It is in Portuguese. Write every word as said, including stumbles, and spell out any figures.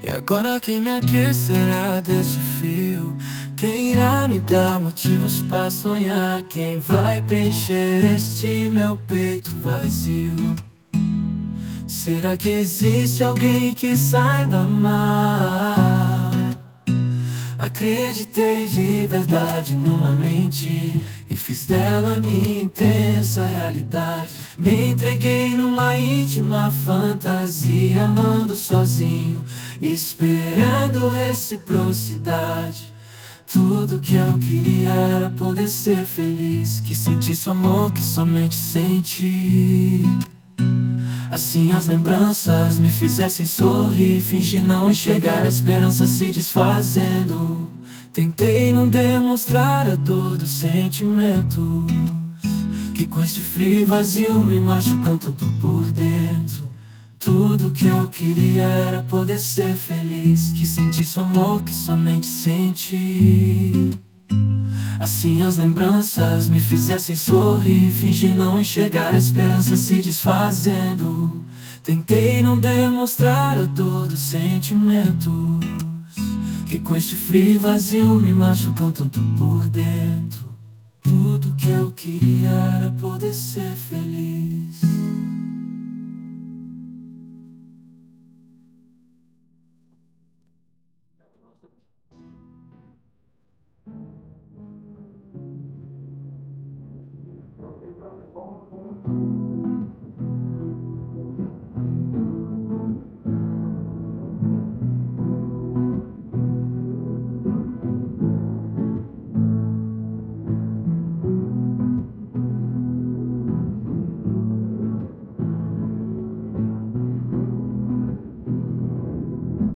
E agora quem me aquecerá desse frio? Quem irá me dar motivos pra sonhar? Quem vai preencher este meu peito vazio? Será que existe alguém que saiba amar? Acreditei de verdade numa mente e fiz dela minha intensa realidade. Me entreguei numa íntima fantasia, amando sozinho, esperando reciprocidade. Tudo que eu queria era poder ser feliz, que sentisse o amor que somente senti. Assim as lembranças me fizessem sorrir, fingir não enxergar a esperança se desfazendo. Tentei não demonstrar a dor dos sentimentos, que com este frio vazio me machucam tudo por dentro. Tudo que eu queria era poder ser feliz, que sentisse o amor que somente senti. Assim as lembranças me fizessem sorrir, fingir não enxergar a esperança se desfazendo. Tentei não demonstrar a dor dos sentimentos, que com este frio vazio me machucam tanto por dentro. Tudo que eu queria era poder ser feliz.